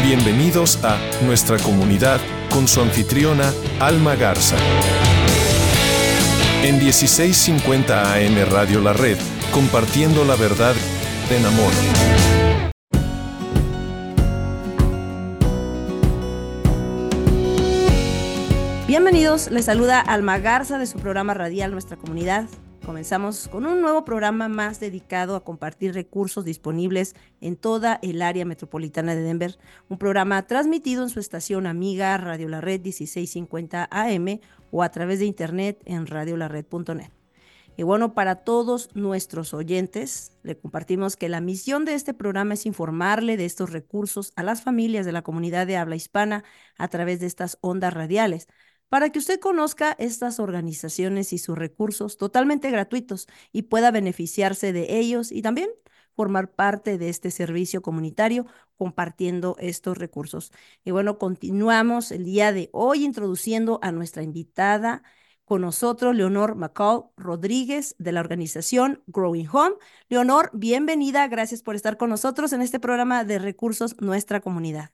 Bienvenidos a Nuestra Comunidad con su anfitriona Alma Garza. En 1650 AM Radio La Red, compartiendo la verdad en amor. Bienvenidos, les saluda Alma Garza de su programa radial Nuestra Comunidad. Comenzamos con un nuevo programa más dedicado a compartir recursos disponibles en toda el área metropolitana de Denver. Un programa transmitido en su estación amiga Radio La Red 1650 AM o a través de internet en radiolared.net. Y bueno, para todos nuestros oyentes, le compartimos que la misión de este programa es informarle de estos recursos a las familias de la comunidad de habla hispana a través de estas ondas radiales, para que usted conozca estas organizaciones y sus recursos totalmente gratuitos y pueda beneficiarse de ellos y también formar parte de este servicio comunitario compartiendo estos recursos. Y bueno, continuamos el día de hoy introduciendo a nuestra invitada con nosotros, Leonor McCall Rodríguez, de la organización Growing Home. Leonor, bienvenida, gracias por estar con nosotros en este programa de recursos Nuestra Comunidad.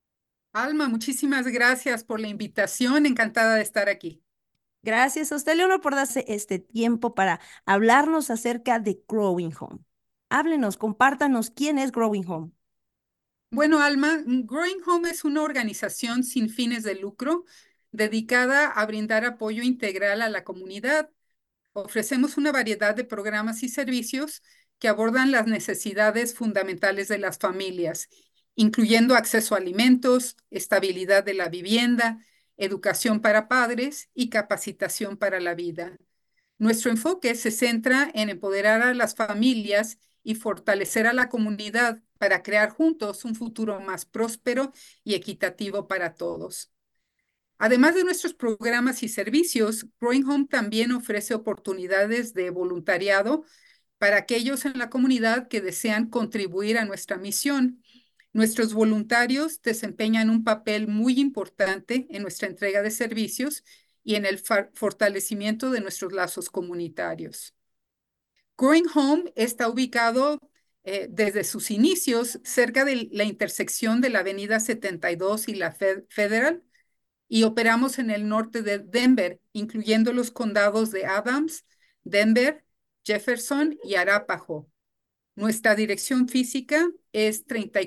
Alma, muchísimas gracias por la invitación, encantada de estar aquí. Gracias a usted, Leonor, por darse este tiempo para hablarnos acerca de Growing Home. Háblenos, compártanos quién es Growing Home. Bueno, Alma, Growing Home es una organización sin fines de lucro dedicada a brindar apoyo integral a la comunidad. Ofrecemos una variedad de programas y servicios que abordan las necesidades fundamentales de las familias, incluyendo acceso a alimentos, estabilidad de la vivienda, educación para padres y capacitación para la vida. Nuestro enfoque se centra en empoderar a las familias y fortalecer a la comunidad para crear juntos un futuro más próspero y equitativo para todos. Además de nuestros programas y servicios, Growing Home también ofrece oportunidades de voluntariado para aquellos en la comunidad que desean contribuir a nuestra misión. Nuestros voluntarios desempeñan un papel muy importante en nuestra entrega de servicios y en el fortalecimiento de nuestros lazos comunitarios. Growing Home está ubicado desde sus inicios cerca de la intersección de la Avenida 72 y la Federal, y operamos en el norte de Denver, incluyendo los condados de Adams, Denver, Jefferson y Arapahoe. Nuestra dirección física es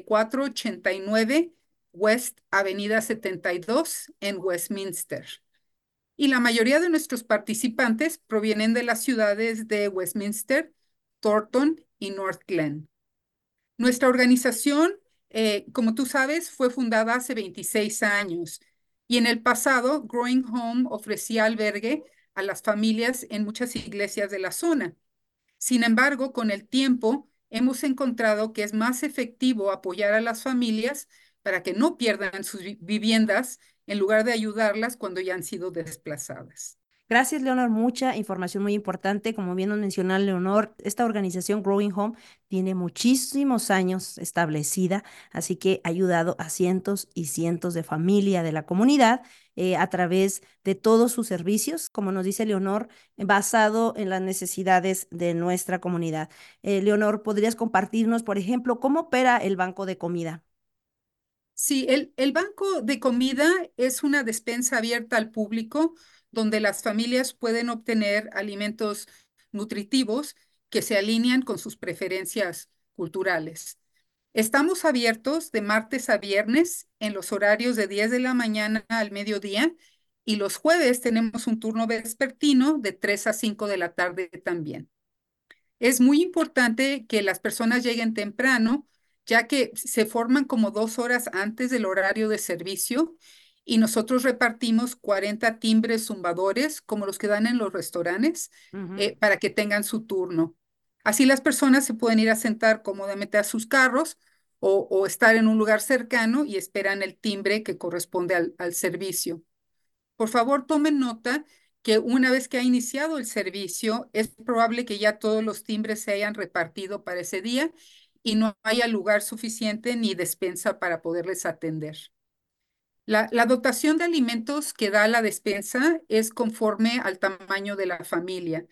3489 West Avenida 72 en Westminster. Y la mayoría de nuestros participantes provienen de las ciudades de Westminster, Thornton y North Glen. Nuestra organización, como tú sabes, fue fundada hace 26 años y en el pasado Growing Home ofrecía albergue a las familias en muchas iglesias de la zona. Sin embargo, con el tiempo hemos encontrado que es más efectivo apoyar a las familias para que no pierdan sus viviendas en lugar de ayudarlas cuando ya han sido desplazadas. Gracias, Leonor. Mucha información muy importante. Como bien nos mencionó Leonor, esta organización Growing Home tiene muchísimos años establecida, así que ha ayudado a cientos y cientos de familias de la comunidad a través de todos sus servicios, como nos dice Leonor, basado en las necesidades de nuestra comunidad. Leonor, ¿podrías compartirnos, por ejemplo, cómo opera el banco de comida? Sí, el banco de comida es una despensa abierta al público donde las familias pueden obtener alimentos nutritivos que se alinean con sus preferencias culturales. Estamos abiertos de martes a viernes en los horarios de 10 de la mañana al mediodía y los jueves tenemos un turno vespertino de 3 a 5 de la tarde también. Es muy importante que las personas lleguen temprano, ya que se forman como 2 horas antes del horario de servicio y nosotros repartimos 40 timbres zumbadores, como los que dan en los restaurantes, para que tengan su turno. Así las personas se pueden ir a sentar cómodamente a sus carros o estar en un lugar cercano y esperan el timbre que corresponde al servicio. Por favor, tomen nota que una vez que ha iniciado el servicio, es probable que ya todos los timbres se hayan repartido para ese día y no haya lugar suficiente ni despensa para poderles atender. La dotación de alimentos que da la despensa es conforme al tamaño de la familia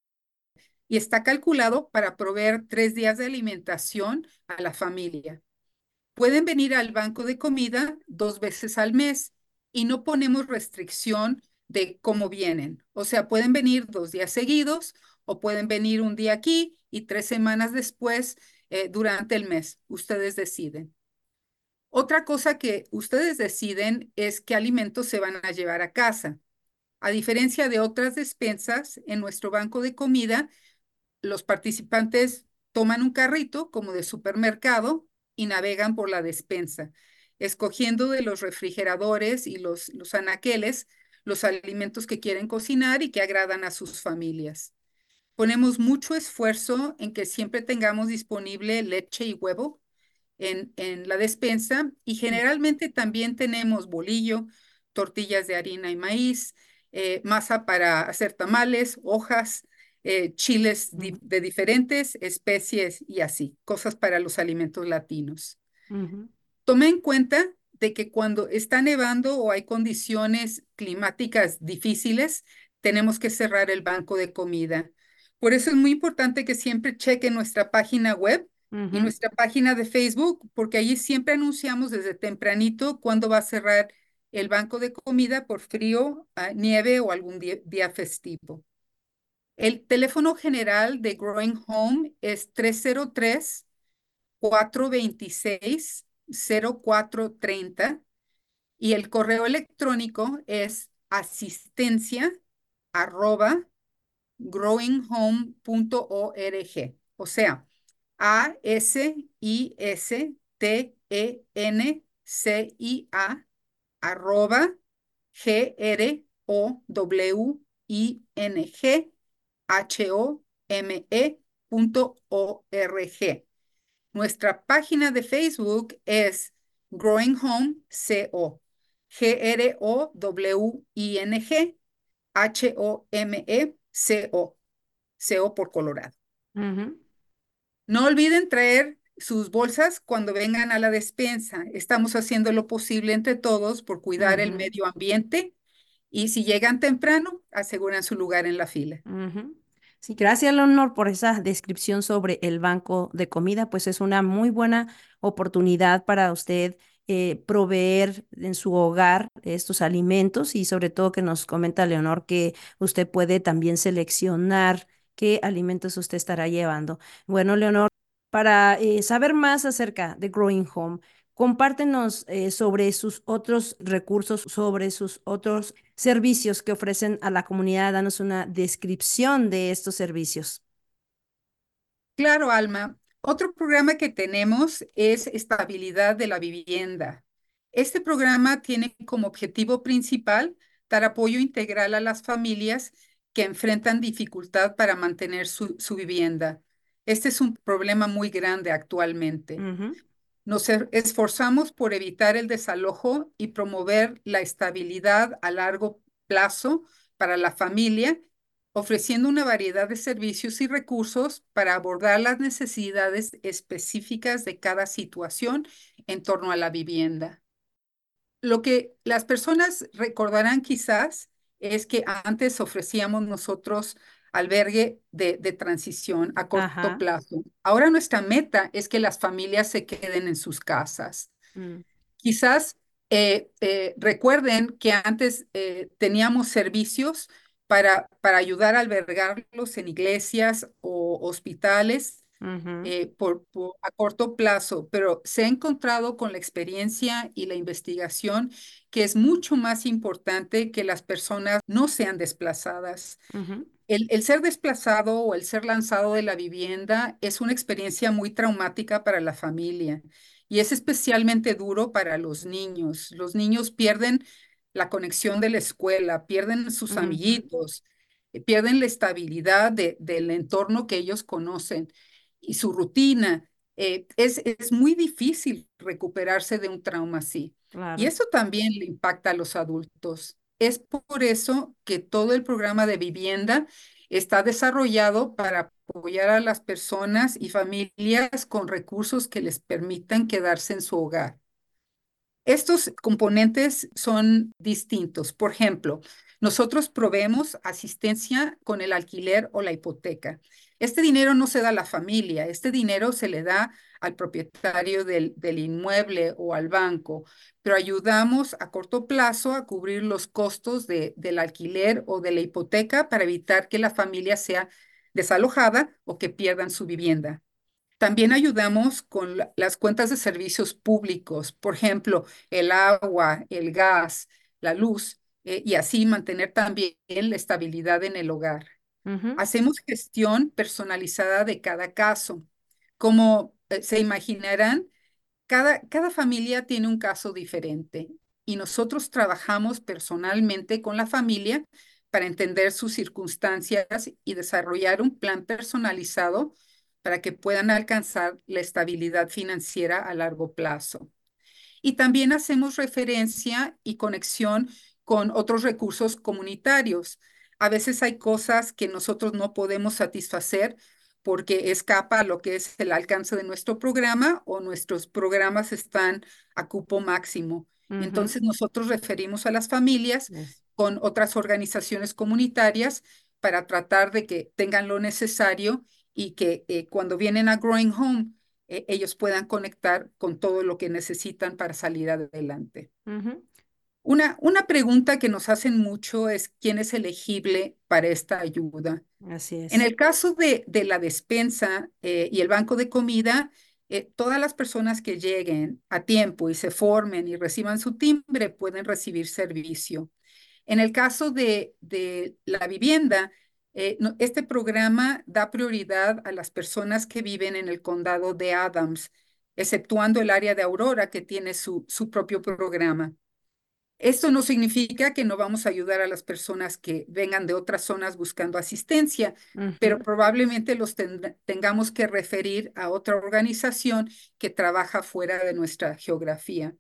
y está calculado para proveer 3 días de alimentación a la familia. Pueden venir al banco de comida 2 veces al mes y no ponemos restricción de cómo vienen. O sea, pueden venir 2 días seguidos o pueden venir un día aquí y 3 semanas después durante el mes. Ustedes deciden. Otra cosa que ustedes deciden es qué alimentos se van a llevar a casa. A diferencia de otras despensas, en nuestro banco de comida, los participantes toman un carrito como de supermercado y navegan por la despensa, escogiendo de los refrigeradores y los anaqueles los alimentos que quieren cocinar y que agradan a sus familias. Ponemos mucho esfuerzo en que siempre tengamos disponible leche y huevo en la despensa y generalmente también tenemos bolillo, tortillas de harina y maíz, masa para hacer tamales, hojas, chiles Ujú, de diferentes especies y así, cosas para los alimentos latinos. ujú, Tome en cuenta de que cuando está nevando o hay condiciones climáticas difíciles, tenemos que cerrar el banco de comida. Por eso es muy importante que siempre cheque nuestra página web y ujú. nuestra página de Facebook, porque allí siempre anunciamos desde tempranito cuándo va a cerrar el banco de comida por frío, nieve o algún día festivo. El teléfono general de Growing Home es 303-426-0430 y el correo electrónico es asistencia@growinghome.org. O sea, asistencia @growinghome.org. Nuestra página de Facebook es Growing Home CO. GROWING CO por Colorado. Ujú, No olviden traer sus bolsas cuando vengan a la despensa. Estamos haciendo lo posible entre todos por cuidar el ujú, medio ambiente y si llegan temprano, aseguran su lugar en la fila. ujú. Sí, gracias, Leonor, por esa descripción sobre el banco de comida, pues es una muy buena oportunidad para usted proveer en su hogar estos alimentos y sobre todo que nos comenta Leonor que usted puede también seleccionar qué alimentos usted estará llevando. Bueno, Leonor, para saber más acerca de Growing Home, compártenos sobre sus otros recursos, sobre sus otros servicios que ofrecen a la comunidad. Danos una descripción de estos servicios. Claro, Alma. Otro programa que tenemos es estabilidad de la vivienda. Este programa tiene como objetivo principal dar apoyo integral a las familias que enfrentan dificultad para mantener su vivienda. Este es un problema muy grande actualmente. Ujú, Nos esforzamos por evitar el desalojo y promover la estabilidad a largo plazo para la familia, ofreciendo una variedad de servicios y recursos para abordar las necesidades específicas de cada situación en torno a la vivienda. Lo que las personas recordarán quizás es que antes ofrecíamos nosotros albergue de transición a corto ajá. plazo. Ahora nuestra meta es que las familias se queden en sus casas. Mm, Quizás recuerden que antes teníamos servicios para ayudar a albergarlos en iglesias o hospitales ujú, a corto plazo, pero se ha encontrado con la experiencia y la investigación que es mucho más importante que las personas no sean desplazadas. ujú, El ser desplazado o el ser lanzado de la vivienda es una experiencia muy traumática para la familia y es especialmente duro para los niños. Los niños pierden la conexión de la escuela, pierden sus ujú, amiguitos, pierden la estabilidad del entorno que ellos conocen y su rutina. Es muy difícil recuperarse de un trauma así. Y claro. eso también le impacta a los adultos. Es por eso que todo el programa de vivienda está desarrollado para apoyar a las personas y familias con recursos que les permitan quedarse en su hogar. Estos componentes son distintos. Por ejemplo, nosotros proveemos asistencia con el alquiler o la hipoteca. Este dinero no se da a la familia, este dinero se le da al propietario del inmueble o al banco, pero ayudamos a corto plazo a cubrir los costos del alquiler o de la hipoteca para evitar que la familia sea desalojada o que pierdan su vivienda. También ayudamos con las cuentas de servicios públicos, por ejemplo, el agua, el gas, la luz, y así mantener también la estabilidad en el hogar. Ujú, Hacemos gestión personalizada de cada caso. Como se imaginarán, cada familia tiene un caso diferente y nosotros trabajamos personalmente con la familia para entender sus circunstancias y desarrollar un plan personalizado para que puedan alcanzar la estabilidad financiera a largo plazo. Y también hacemos referencia y conexión con otros recursos comunitarios. A veces hay cosas que nosotros no podemos satisfacer porque escapa a lo que es el alcance de nuestro programa o nuestros programas están a cupo máximo. ujú. Entonces nosotros referimos a las familias Es- con otras organizaciones comunitarias para tratar de que tengan lo necesario y que cuando vienen a Growing Home ellos puedan conectar con todo lo que necesitan para salir adelante. ujú. Una pregunta que nos hacen mucho es quién es elegible para esta ayuda. Así En es. el caso de la despensa y el banco de comida, todas las personas que lleguen a tiempo y se formen y reciban su timbre pueden recibir servicio. En el caso de la vivienda, este programa da prioridad a las personas que viven en el condado de Adams, exceptuando el área de Aurora, que tiene su propio programa. Esto no significa que no vamos a ayudar a las personas que vengan de otras zonas buscando asistencia, pero Ujú, probablemente los tengamos que referir a otra organización que trabaja fuera de nuestra geografía.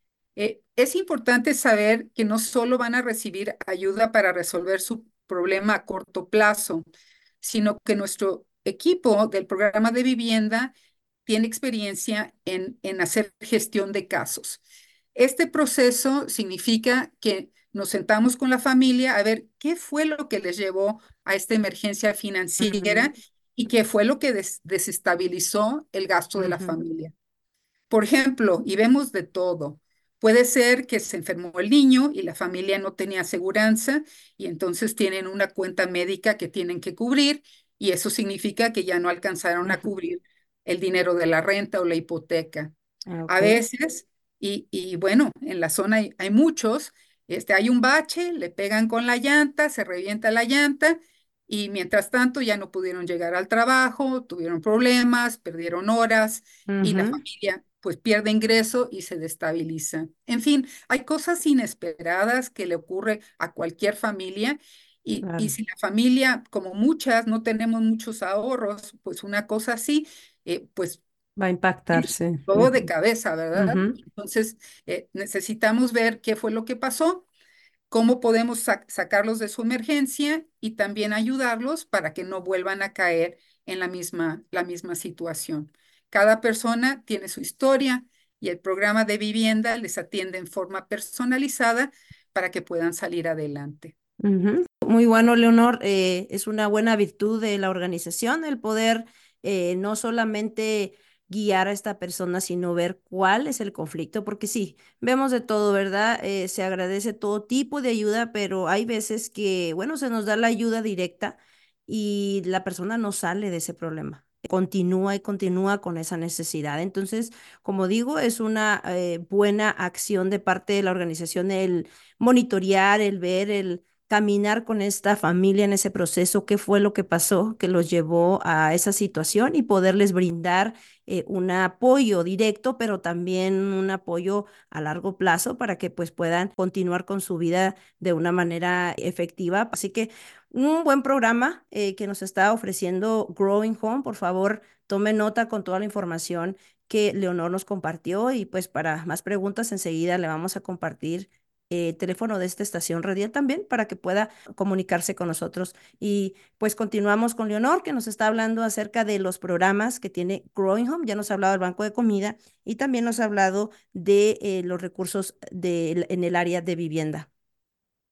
Es importante saber que no solo van a recibir ayuda para resolver su problema a corto plazo, sino que nuestro equipo del programa de vivienda tiene experiencia en hacer gestión de casos. Este proceso significa que nos sentamos con la familia a ver qué fue lo que les llevó a esta emergencia financiera ujú, y qué fue lo que desestabilizó el gasto de la ujú, familia. Por ejemplo, y vemos de todo. Puede ser que se enfermó el niño y la familia no tenía aseguranza y entonces tienen una cuenta médica que tienen que cubrir y eso significa que ya no alcanzaron a ujú. cubrir el dinero de la renta o la hipoteca. Ah, A ok. veces, y bueno, en la zona hay muchos, hay un bache, le pegan con la llanta, se revienta la llanta y mientras tanto ya no pudieron llegar al trabajo, tuvieron problemas, perdieron horas y la Ujú, familia pues pierde ingreso y se destabiliza. En fin, hay cosas inesperadas que le ocurre a cualquier familia y claro. si la familia, como muchas, no tenemos muchos ahorros, pues una cosa así, pues Va a impactar, sí. todo de Ujú, cabeza, ¿verdad? ujú, Entonces, necesitamos ver qué fue lo que pasó, cómo podemos sacarlos de su emergencia y también ayudarlos para que no vuelvan a caer en la misma situación. Cada persona tiene su historia y el programa de vivienda les atiende en forma personalizada para que puedan salir adelante. ujú. Muy bueno, Leonor. Es una buena virtud de la organización el poder no solamente guiar a esta persona, sino ver cuál es el conflicto, porque sí, vemos de todo, ¿verdad? Se agradece todo tipo de ayuda, pero hay veces que, bueno, se nos da la ayuda directa y la persona no sale de ese problema. Continúa y continúa con esa necesidad. Entonces, como digo, es una buena acción de parte de la organización el monitorear, el ver, el caminar con esta familia en ese proceso, qué fue lo que pasó que los llevó a esa situación y poderles brindar un apoyo directo, pero también un apoyo a largo plazo para que pues puedan continuar con su vida de una manera efectiva. Así que un buen programa que nos está ofreciendo Growing Home. Por favor, tome nota con toda la información que Leonor nos compartió y pues para más preguntas enseguida le vamos a compartir teléfono de esta estación radial también para que pueda comunicarse con nosotros. Y pues continuamos con Leonor, que nos está hablando acerca de los programas que tiene Growing Home. Ya nos ha hablado del banco de comida y también nos ha hablado de los recursos en el área de vivienda.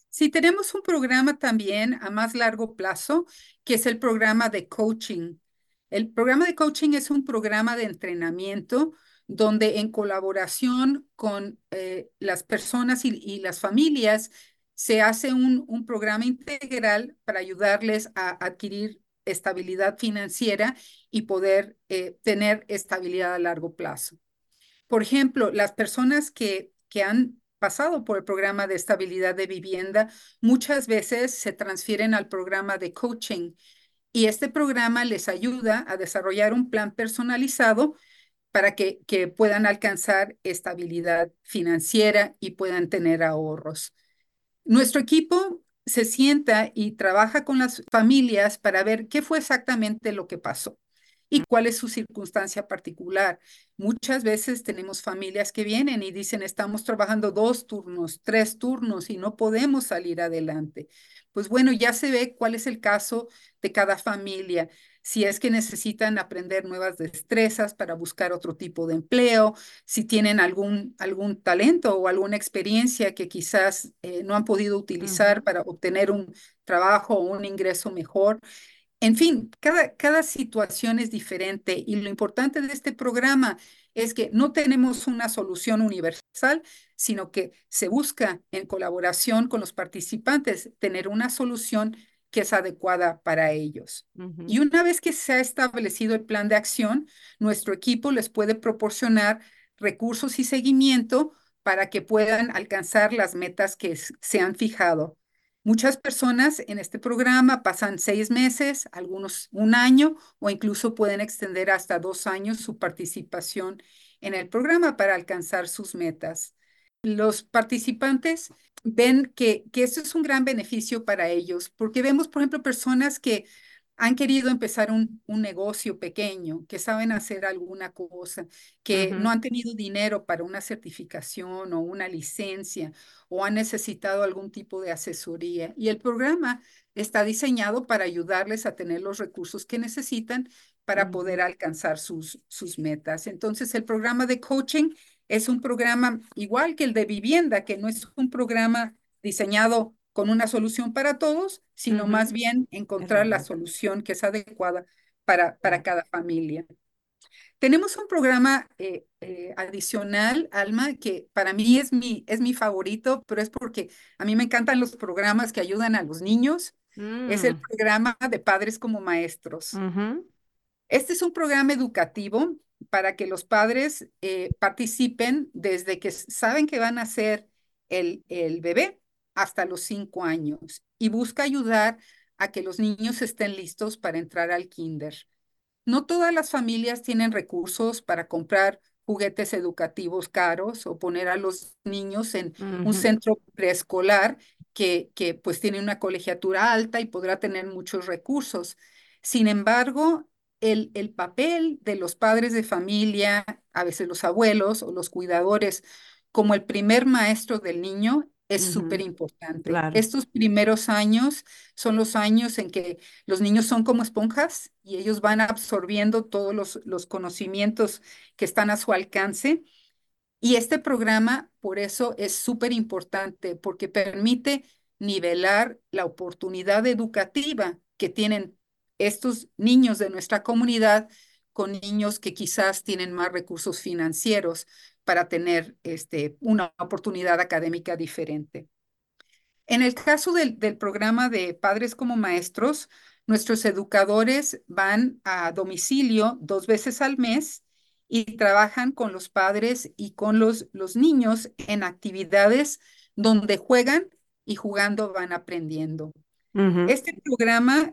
Sí, tenemos un programa también a más largo plazo, que es el programa de coaching. El programa de coaching es un programa de entrenamiento donde en colaboración con las personas y las familias se hace un programa integral para ayudarles a adquirir estabilidad financiera y poder tener estabilidad a largo plazo. Por ejemplo, las personas que han pasado por el programa de estabilidad de vivienda muchas veces se transfieren al programa de coaching y este programa les ayuda a desarrollar un plan personalizado para que puedan alcanzar estabilidad financiera y puedan tener ahorros. Nuestro equipo se sienta y trabaja con las familias para ver qué fue exactamente lo que pasó y cuál es su circunstancia particular. Muchas veces tenemos familias que vienen y dicen, estamos trabajando 2 turnos, 3 turnos y no podemos salir adelante. Pues bueno, ya se ve cuál es el caso de cada familia. Si es que necesitan aprender nuevas destrezas para buscar otro tipo de empleo, si tienen algún talento o alguna experiencia que quizás no han podido utilizar Ujú, para obtener un trabajo o un ingreso mejor. En fin, cada situación es diferente y lo importante de este programa es que no tenemos una solución universal, sino que se busca en colaboración con los participantes tener una solución que es adecuada para ellos. Y ujú, una vez que se ha establecido el plan de acción, nuestro equipo les puede proporcionar recursos y seguimiento para que puedan alcanzar las metas que se han fijado. Muchas personas en este programa pasan 6 meses, algunos un año o incluso pueden extender hasta 2 años su participación en el programa para alcanzar sus metas. Los participantes ven que esto es un gran beneficio para ellos, porque vemos, por ejemplo, personas que han querido empezar un negocio pequeño, que saben hacer alguna cosa, que no ujú, han tenido dinero para una certificación o una licencia o han necesitado algún tipo de asesoría. Y el programa está diseñado para ayudarles a tener los recursos que necesitan para ujú, poder alcanzar sus metas. Entonces, el programa de coaching es un programa igual que el de vivienda, que no es un programa diseñado con una solución para todos, sino más ujú. bien encontrar la Herramienta. solución que es adecuada para Claro. cada familia. Tenemos un programa adicional, Alma, que para mí es mi favorito, pero es porque a mí me encantan los programas que ayudan a los niños. Es el Mm, programa de Padres como Maestros. ujú, Este es un programa educativo para que los padres participen desde que saben que van a ser el bebé hasta los 5 años y busca ayudar a que los niños estén listos para entrar al kinder. No todas las familias tienen recursos para comprar juguetes educativos caros o poner a los niños en un ujú, centro preescolar que pues tiene una colegiatura alta y podrá tener muchos recursos. Sin embargo, el papel de los padres de familia, a veces los abuelos o los cuidadores, como el primer maestro del niño, es súper ujú. importante. Claro. Estos primeros años son los años en que los niños son como esponjas y ellos van absorbiendo todos los conocimientos que están a su alcance. Y este programa, por eso, es súper importante, porque permite nivelar la oportunidad educativa que tienen estos niños de nuestra comunidad con niños que quizás tienen más recursos financieros para tener una oportunidad académica diferente. En el caso del programa de Padres como Maestros, nuestros educadores van a domicilio 2 veces al mes y trabajan con los padres y con los niños en actividades donde juegan y jugando van aprendiendo. Ujú, Este programa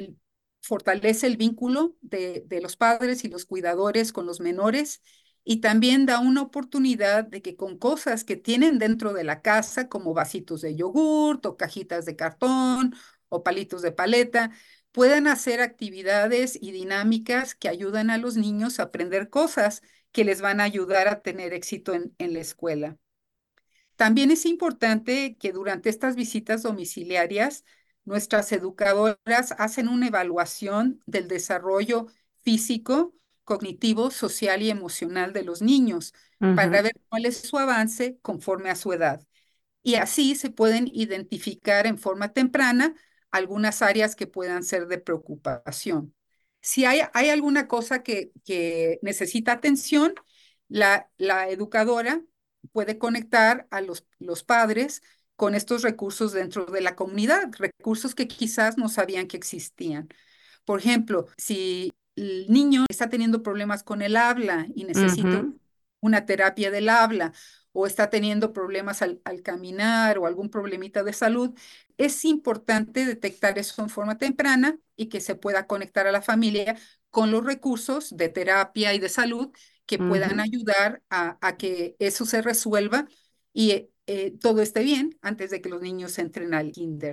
fortalece el vínculo de los padres y los cuidadores con los menores y también da una oportunidad de que con cosas que tienen dentro de la casa, como vasitos de yogurt o cajitas de cartón o palitos de paleta, puedan hacer actividades y dinámicas que ayudan a los niños a aprender cosas que les van a ayudar a tener éxito en la escuela. También es importante que durante estas visitas domiciliarias, nuestras educadoras hacen una evaluación del desarrollo físico, cognitivo, social y emocional de los niños ujú, para ver cuál es su avance conforme a su edad. y así se pueden identificar en forma temprana algunas áreas que puedan ser de preocupación. Si hay alguna cosa que necesita atención, la educadora puede conectar a los padres con estos recursos dentro de la comunidad, recursos que quizás no sabían que existían. Por ejemplo, si el niño está teniendo problemas con el habla y necesita Ujú, una terapia del habla, o está teniendo problemas al caminar o algún problemita de salud, es importante detectar eso en forma temprana y que se pueda conectar a la familia con los recursos de terapia y de salud que puedan ujú, ayudar a que eso se resuelva y todo esté bien antes de que los niños entren al kinder.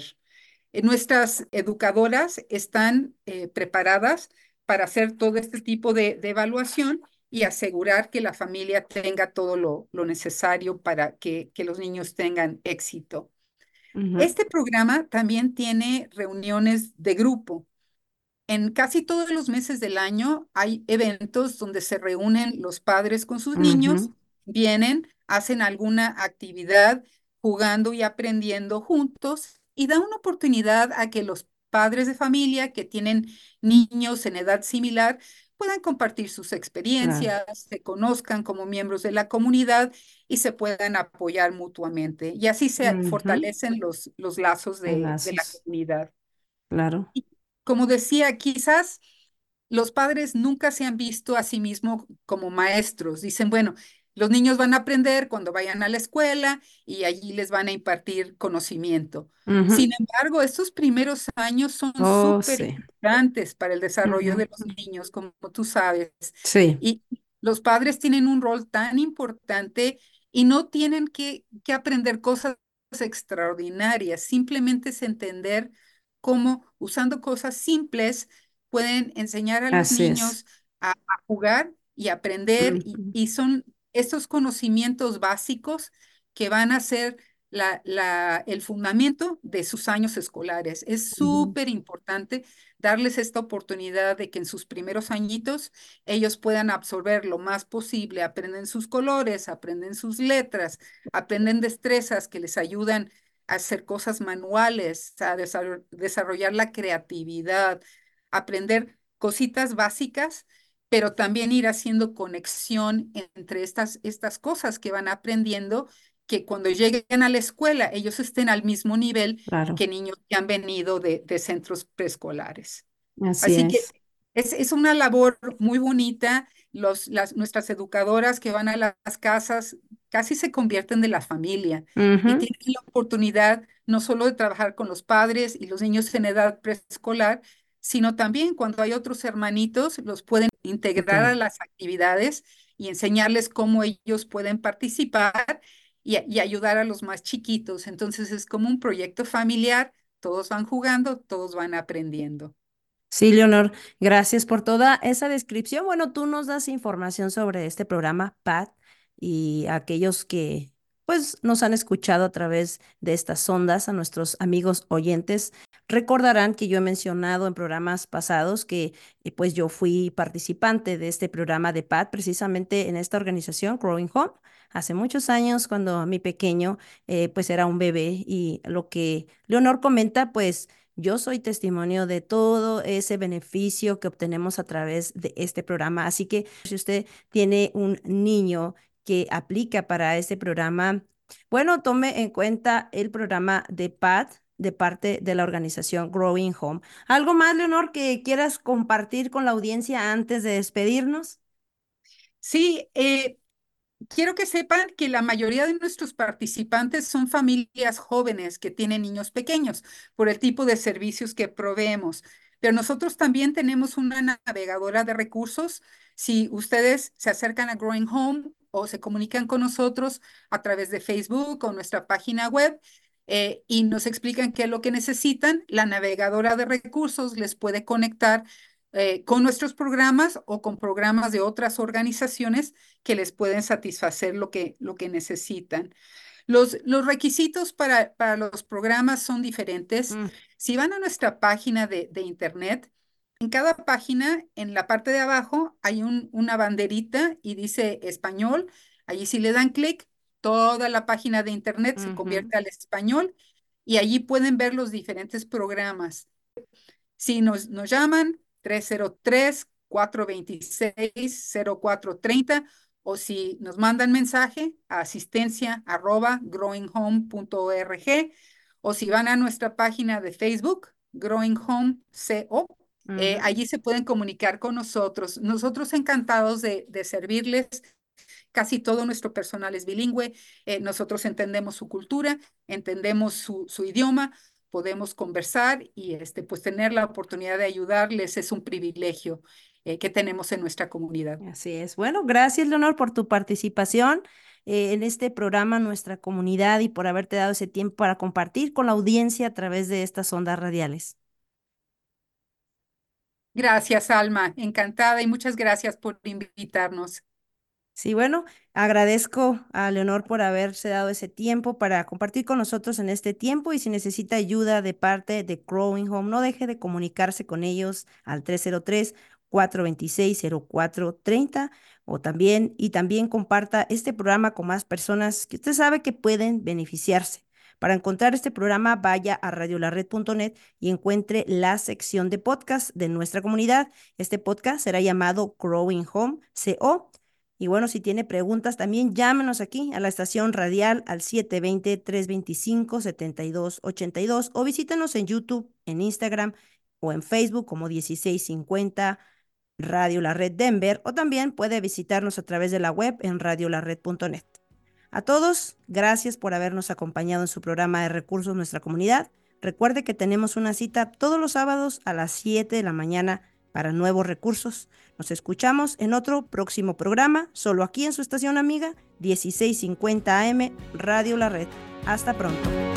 Nuestras educadoras están preparadas para hacer todo este tipo de evaluación y asegurar que la familia tenga todo lo necesario para que los niños tengan éxito. ujú, Este programa también tiene reuniones de grupo. En casi todos los meses del año hay eventos donde se reúnen los padres con sus niños, ujú, vienen, hacen alguna actividad jugando y aprendiendo juntos y da una oportunidad a que los padres de familia que tienen niños en edad similar puedan compartir sus claro. experiencias, se conozcan como miembros de la comunidad y se puedan apoyar mutuamente. Y así se Ujú, fortalecen los lazos de la lazos, comunidad. claro. Y como decía, quizás los padres nunca se han visto a sí mismos como maestros. Dicen, bueno, los niños van a aprender cuando vayan a la escuela y allí les van a impartir conocimiento. Sin Ujú. embargo, estos primeros años son Oh, súper sí. importantes para el desarrollo Ujú. de los niños, como tú sabes. Sí, Y los padres tienen un rol tan importante y no tienen que aprender cosas extraordinarias, simplemente es entender cómo usando cosas simples pueden enseñar a los así es. niños a jugar y aprender Ujú, y son estos conocimientos básicos que van a ser el fundamento de sus años escolares. Es ujú, súper importante darles esta oportunidad de que en sus primeros añitos ellos puedan absorber lo más posible, aprenden sus colores, aprenden sus letras, aprenden destrezas que les ayudan a hacer cosas manuales, a desarrollar la creatividad, aprender cositas básicas, pero también ir haciendo conexión entre estas cosas que van aprendiendo, que cuando lleguen a la escuela ellos estén al mismo nivel claro, que niños que han venido de centros preescolares. así Así que es. es una labor muy bonita. Nuestras educadoras que van a las casas casi se convierten de la familia y Ujú, tienen la oportunidad no solo de trabajar con los padres y los niños en edad preescolar, sino también cuando hay otros hermanitos, los pueden integrar a claro. las actividades y enseñarles cómo ellos pueden participar y ayudar a los más chiquitos. Entonces es como un proyecto familiar, todos van jugando, todos van aprendiendo. Sí, Leonor, gracias por toda esa descripción. Bueno, tú nos das información sobre este programa, Pat, y aquellos que pues nos han escuchado a través de estas ondas, a nuestros amigos oyentes, recordarán que yo he mencionado en programas pasados que pues yo fui participante de este programa de Pat, precisamente en esta organización, Growing Home, hace muchos años, cuando mi pequeño pues era un bebé, y lo que Leonor comenta, pues yo soy testimonio de todo ese beneficio que obtenemos a través de este programa. Así que si usted tiene un niño que aplica para este programa, bueno, tome en cuenta el programa de PAD de parte de la organización Growing Home. ¿Algo más, Leonor, que quieras compartir con la audiencia antes de despedirnos? Sí, quiero que sepan que la mayoría de nuestros participantes son familias jóvenes que tienen niños pequeños por el tipo de servicios que proveemos. Pero nosotros también tenemos una navegadora de recursos. Si ustedes se acercan a Growing Home o se comunican con nosotros a través de Facebook o nuestra página web y nos explican qué es lo que necesitan, la navegadora de recursos les puede conectar con nuestros programas o con programas de otras organizaciones que les pueden satisfacer lo que necesitan. Los requisitos para los programas son diferentes. Mm, Si van a nuestra página de internet, en cada página, en la parte de abajo, hay una banderita y dice español. Allí si le dan clic, toda la página de internet se convierte al español y allí pueden ver los diferentes programas. Si nos llaman 303-426-0430 o si nos mandan mensaje a asistencia@growinghome.org o si van a nuestra página de Facebook, Growing Home CO, allí se pueden comunicar con nosotros. Nosotros encantados de servirles. Casi todo nuestro personal es bilingüe. Nosotros entendemos su cultura, entendemos su idioma, podemos conversar y pues tener la oportunidad de ayudarles es un privilegio que tenemos en nuestra comunidad. Así es. Bueno, gracias, Leonor, por tu participación en este programa, Nuestra Comunidad, y por haberte dado ese tiempo para compartir con la audiencia a través de estas ondas radiales. Gracias, Alma. Encantada y muchas gracias por invitarnos. Sí, bueno, agradezco a Leonor por haberse dado ese tiempo para compartir con nosotros en este tiempo, y si necesita ayuda de parte de Growing Home, no deje de comunicarse con ellos al 303-426-0430 también comparta este programa con más personas que usted sabe que pueden beneficiarse. Para encontrar este programa, vaya a radiolared.net y encuentre la sección de podcast de nuestra comunidad. Este podcast será llamado Growing Home CO. Y bueno, si tiene preguntas, también llámenos aquí a la estación radial al 720-325-7282 o visítenos en YouTube, en Instagram o en Facebook como 1650 Radio La Red Denver, o también puede visitarnos a través de la web en radiolared.net. A todos, gracias por habernos acompañado en su programa de Recursos Nuestra Comunidad. Recuerde que tenemos una cita todos los sábados a las 7 de la mañana para nuevos recursos. Nos escuchamos en otro próximo programa, solo aquí en su estación amiga, 1650 AM, Radio La Red. Hasta pronto.